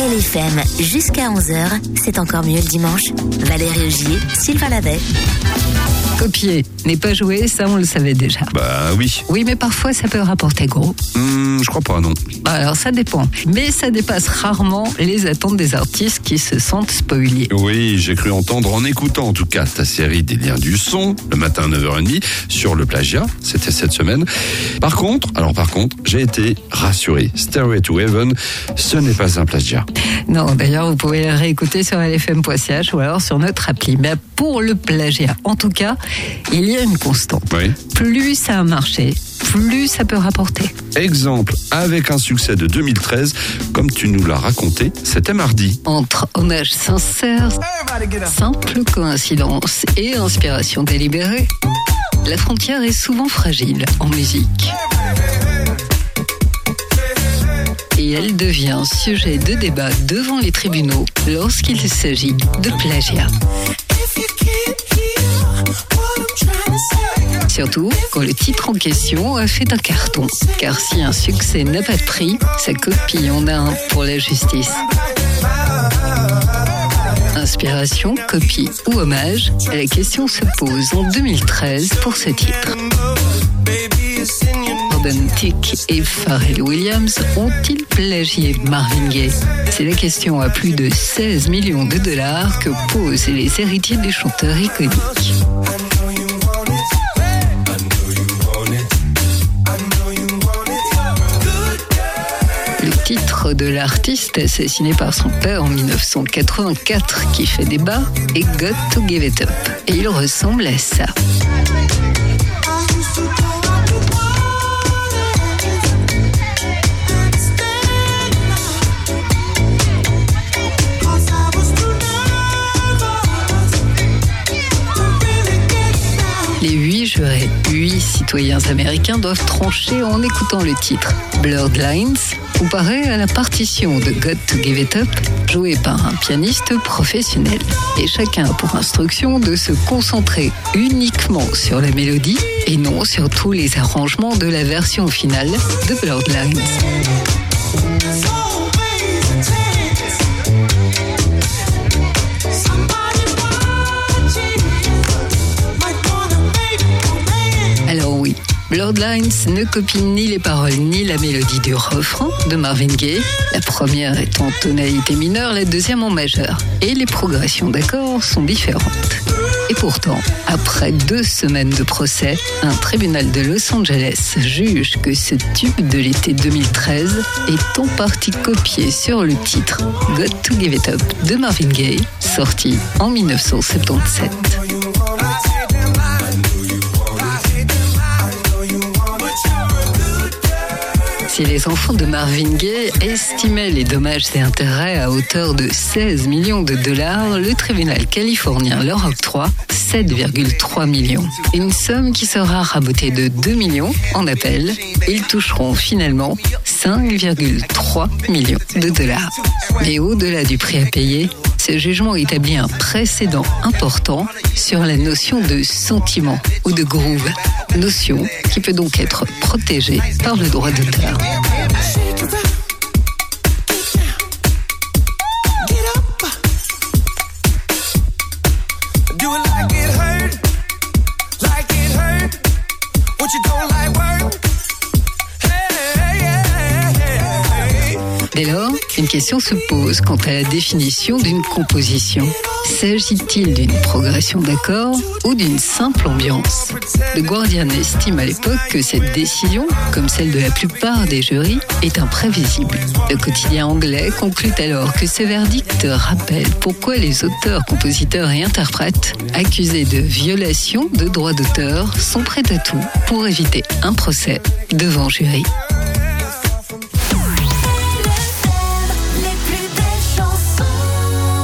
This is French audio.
LFM jusqu'à 11h, c'est encore mieux le dimanche. Valérie Augier, Sylvain Lavet. Copier n'est pas joué, ça on le savait déjà. Bah oui. Oui, mais parfois ça peut rapporter gros. Je crois pas, non. Alors ça dépend. Mais ça dépasse rarement les attentes des artistes qui se sentent spoliés. Oui, j'ai cru entendre, en écoutant en tout cas ta série des liens du son, le matin à 9h30, sur le plagiat, c'était cette semaine. Par contre, j'ai été rassuré. Stairway to Heaven, ce n'est pas un plagiat. Non, d'ailleurs, vous pouvez le réécouter sur LFM.ch ou alors sur notre appli. Mais pour le plagiat, en tout cas, il y a une constante. Oui. Plus ça a marché, plus ça peut rapporter. Exemple, avec un succès de 2013, comme tu nous l'as raconté, c'était mardi. Entre hommage sincère, simple coïncidence et inspiration délibérée, la frontière est souvent fragile en musique. Et elle devient sujet de débat devant les tribunaux lorsqu'il s'agit de plagiat. Surtout quand le titre en question a fait un carton. Car si un succès n'a pas de prix, sa copie en a un pour la justice. Inspiration, copie ou hommage, la question se pose en 2013 pour ce titre. Robin Thicke et Pharrell Williams ont-ils plagié Marvin Gaye ? C'est la question à plus de 16 millions de dollars que posent les héritiers du chanteur iconique. Le titre de l'artiste assassiné par son père en 1984 qui fait débat est Got to Give It Up. Et il ressemble à ça. Les 8 jurés, 8 citoyens américains doivent trancher en écoutant le titre Blurred Lines, comparé à la partition de Got to Give It Up, jouée par un pianiste professionnel. Et chacun a pour instruction de se concentrer uniquement sur la mélodie et non sur tous les arrangements de la version finale de Blurred Lines. Blurred Lines ne copie ni les paroles ni la mélodie du refrain de Marvin Gaye, la première est en tonalité mineure, la deuxième en majeure. Et les progressions d'accords sont différentes. Et pourtant, après 2 semaines de procès, un tribunal de Los Angeles juge que ce tube de l'été 2013 est en partie copié sur le titre Got to Give It Up de Marvin Gaye, sorti en 1977. Si les enfants de Marvin Gaye estimaient les dommages et intérêts à hauteur de 16 millions de dollars, le tribunal californien leur octroie 7,3 millions. Une somme qui sera rabotée de 2 millions en appel. Ils toucheront finalement 5,3 millions de dollars. Mais au-delà du prix à payer, ce jugement établit un précédent important sur la notion de sentiment ou de groove, notion qui peut donc être protégée par le droit d'auteur. Dès lors, une question se pose quant à la définition d'une composition. S'agit-il d'une progression d'accords ou d'une simple ambiance ? The Guardian estime à l'époque que cette décision, comme celle de la plupart des jurys, est imprévisible. Le quotidien anglais conclut alors que ce verdict rappelle pourquoi les auteurs, compositeurs et interprètes, accusés de violation de droits d'auteur, sont prêts à tout pour éviter un procès devant jury.